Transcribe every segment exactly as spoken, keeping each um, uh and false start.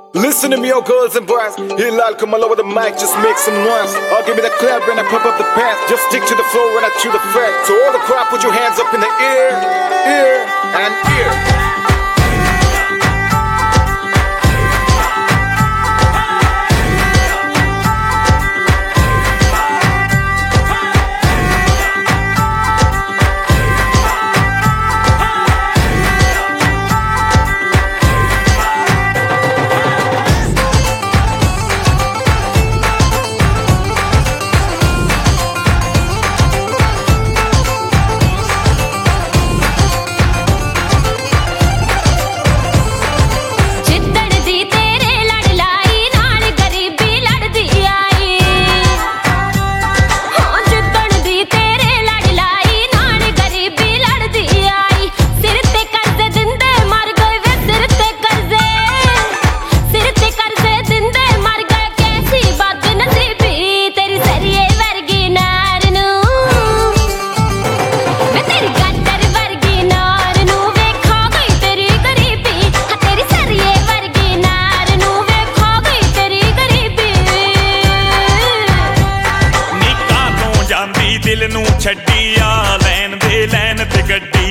Listen to me, yo, girls and boys. Here, Lal, come all over the mic, just make some noise. Or give me the clap when I pump up the bass. Just stick to the flow when I chew the fat. So all the crowd, put your hands up in the air, ear, and ear. दिल नू छड्डी आ लैन दे लैन ते गड्डी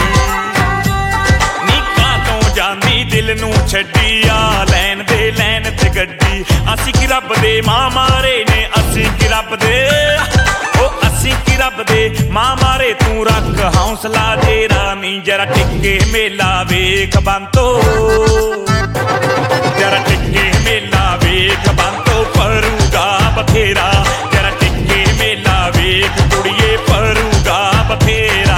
निक्का तो जांदी दिल नू छड्डी आ लैन दे लैन ते गड्डी असी की रब दे मां मारे ने असी की रब दे ओ असी की रब दे मां मारे तू रख हौसला तेरा नी जरा टिके मेला वेख बंतो जरा टिके मेला वेख बंतो परूगा बथेरा जरा टिके मेला वेख कुड़िए परूगा बथेरा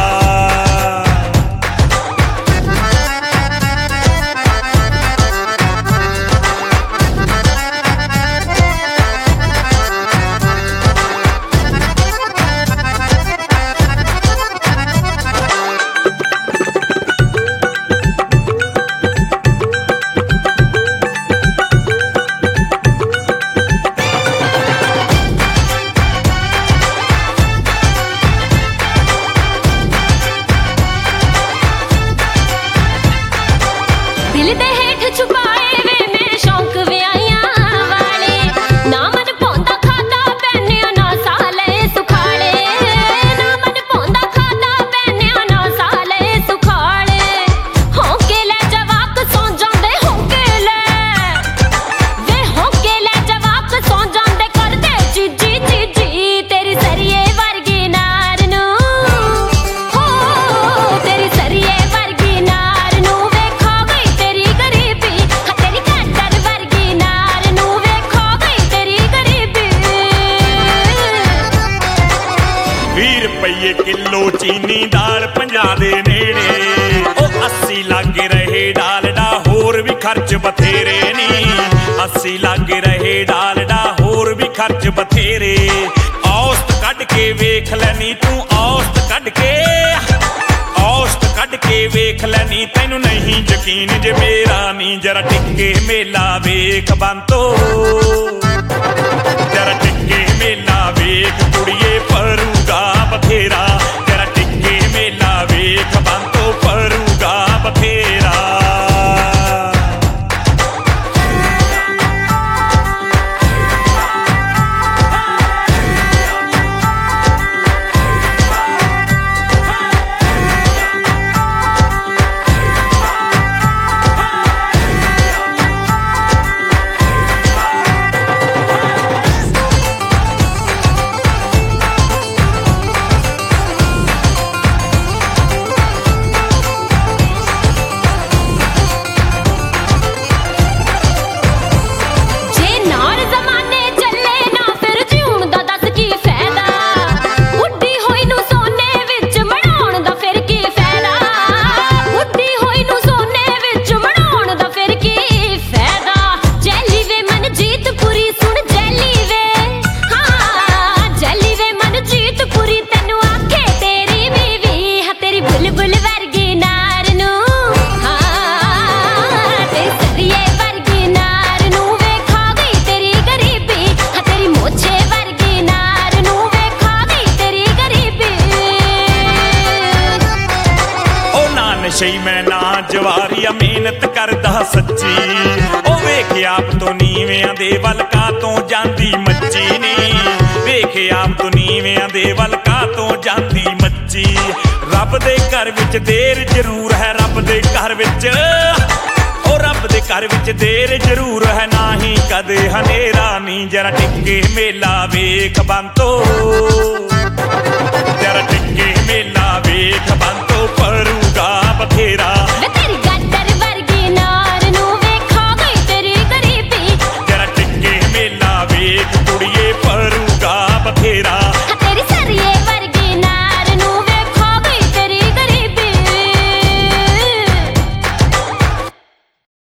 दिल दे हेठ छुपाए वे मैं शौक व्याइयां वाले ना मन पौंदा खाता पैनिया ना साले सुखाले ना मन पौंदा खाता पैनिया ना साले सुखाले होके ले जवाक सौ जांदे होके ले वे होके ले जवाक सौ जांदे कर दे चीजी चीजी तेरी सरिये वर्गी नार नू हो तेरी सरिये वर्गी नार नू वेखा गई तेरी गरीबी हाँ तेरी कैटर वर्गी नार नू वेखा गई तेरी गरीबी ਵੀਹ ਰੁਪਏ ਕਿਲੋ ਚੀਨੀ ਦਾਲ ਪੰਜਾਹ ਦੇ ਨੇੜੇ ਉਹ अस्सी ਲਾਗੇ ਰਹੇ ਡਾਲਡਾ ਹੋਰ ਵੀ ਖਰਚ ਬਥੇਰੇ ਨੀ अस्सी ਲਾਗੇ ਰਹੇ ਡਾਲਡਾ ਹੋਰ ਵੀ ਖਰਚ ਬਥੇਰੇ ਔਸਤ ਕੱਢ ਕੇ ਵੇਖ ਲੈਨੀ ਤੂੰ ਔਸਤ ਕੱਢ ਕੇ ਔਸਤ ਕੱਢ ਕੇ ਵੇਖ ਲੈਨੀ ਤੈਨੂੰ ਨਹੀਂ ਯਕੀਨ ਜੇ ਮੇਰਾ ਨੀ ਜਰਾ ਟਿੱਕੇ ਮੇਲਾ ਵੇਖ ਬੰਤੋ जरा टिके मेला वेख कुड़िए परूगा बथेरा जरा टिके मेला वेख बंतो परूगा बथेरा जे नार जमाने चले ना फिर जिउण दा दस की फायदा बुड्ढी होई नू सोने विच मढ़ाउण दा फिर की फायदा बुड्ढी होई नू सोने विच मढ़ाउण दा फिर की फायदा जैली वे मन जीत पुरी सुन जैली वे हाँ जैली वे मन जीत पुरी तैनू आखे तेरी बीवी हाँ तेरी बुलबुल वर्गी नार नू हाँ तेरी सरिये वर्गी नार नू वेखा गई तेरी गरीबी हाँ तेरी मोछे वर्गी नार नू वेखा गई तेरी गरीबी ओ ना नशई मैं ना जवारिया मेहनत करदा सच्ची ओ वे ਵੇਖ ਆਪ ਤੋਂ ਨੀਵਿਆਂ ਦੇ ਵੱਲ ਕਾਤੋਂ ਜਾਂਦੀ ਮੱਚੀ ਨੀ ਵੇਖ ਆਪ ਤੋਂ ਨੀਵਿਆਂ ਦੇ ਵੱਲ ਕਾਤੋਂ ਜਾਂਦੀ ਮੱਚੀ ਰੱਬ ਦੇ ਘਰ ਵਿੱਚ ਦੇਰ ਜ਼ਰੂਰ ਹੈ ਰੱਬ ਦੇ ਘਰ ਵਿੱਚ ਉਹ ਰੱਬ ਦੇ ਘਰ ਵਿੱਚ ਦੇਰ ਜ਼ਰੂਰ ਹੈ ਨਾ ਹੀ ਕਦੇ ਹਨੇਰਾ ਨੀ ਜਰਾ ਟਿੱਕੇ ਮੇਲਾ ਵੇਖ ਬੰਤੋ